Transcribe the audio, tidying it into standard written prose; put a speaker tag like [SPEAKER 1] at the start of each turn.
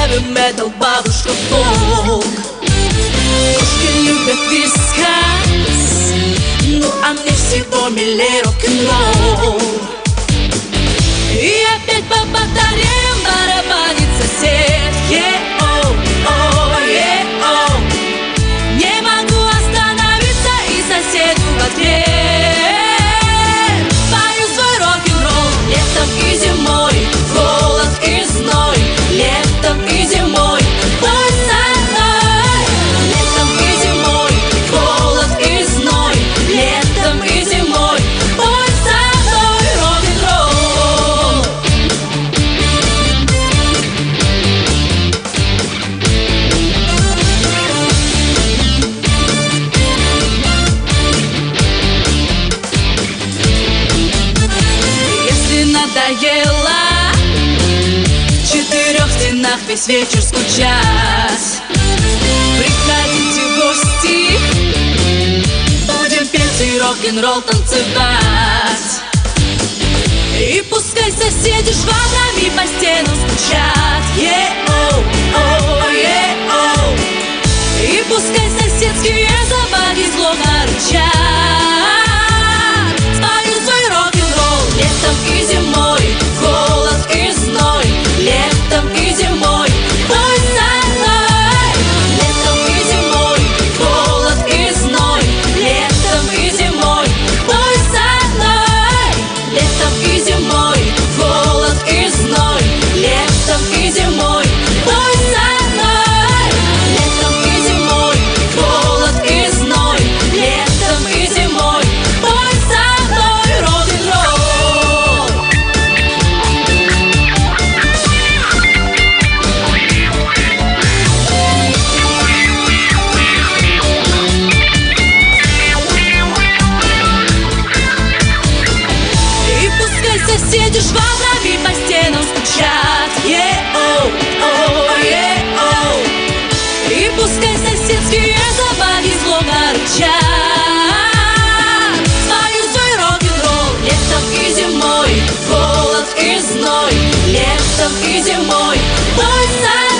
[SPEAKER 1] heavy metal, бабушка фолк. Кошки любят вискас, ну а мне всего милее рок-н-ролл. И опять по батареям барабанит сосед. Не могу остановиться и соседу в ответ пою свой рок-н-ролл. Летом и зимой, холод и зной. Летом и зимой, пой со мной. Летом и зимой, холод и зной. Летом и зимой, пой со мной рок-н-ролл. Если надоело в четырех стенах весь вечер скучать, приходите в гости, будем петь и рок-н-ролл танцевать. И пускай соседи швабрами по стенам стучат. И пускай соседские собаки злобно рычат. Спою свой рок-н-ролл. Летом и зимой, холод и зной. Летом и зимой, пой со мной. Летом и зимой, холод и зной. Летом и зимой, пой со мной. Летом и зимой, холод и зной. Летом и зимой, пой со мной. Летом и зимой, холод и зной. Летом и зимой, пой со мной рок-н-ролл. И пускай соседи швабрами по стенам стучат. И пускай соседские собаки злобно рычат. Спою свой рок-н-ролл. Летом и зимой, холод и зной. Летом и зимой, пой со